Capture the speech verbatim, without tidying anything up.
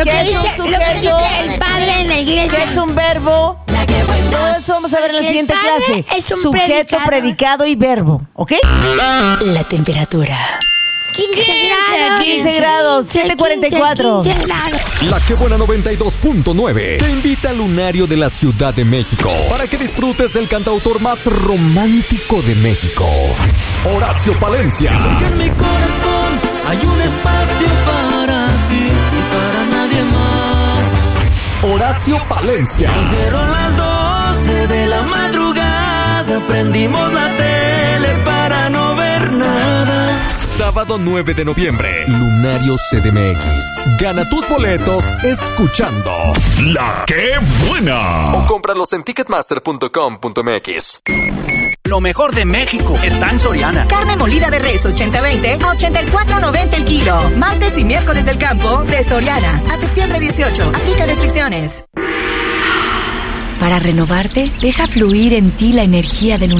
Lo ¿Qué que es dice, un lo que sujeto? dice el padre en la iglesia. ¿Qué es un verbo? Todo eso vamos a ver en la El siguiente padre clase. es un Sujeto, predicador. predicado y verbo. ¿Ok? La temperatura. quince grados. quince grados, siete cuarenta y cuatro. quince grados. La Que Buena noventa y dos punto nueve te invita al Lunario de la Ciudad de México para que disfrutes del cantautor más romántico de México, Horacio Palencia. Porque en mi corazón hay un espacio para ti y para nadie más. Horacio Palencia. Dieron las doce de la madrugada, prendimos la tele para no ver nada. Sábado nueve de noviembre, Lunario C D M X. Gana tus boletos escuchando La Que Buena. O cómpralos en ticketmaster punto com punto m x. Lo mejor de México está en Soriana. Carne molida de res ochenta veinte a ochenta y cuatro noventa el kilo. Martes y miércoles del campo de Soriana. A septiembre dieciocho. Aplica restricciones. Para renovarte, deja fluir en ti la energía del